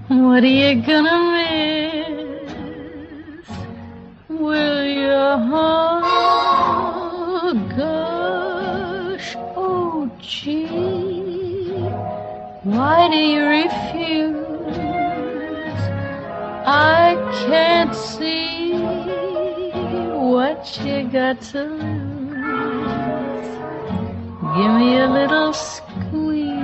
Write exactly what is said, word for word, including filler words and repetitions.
What are you gonna miss? Will your heart gush? Oh, gee, why do you refuse? I can't see what you got to lose. Give me a little squeeze.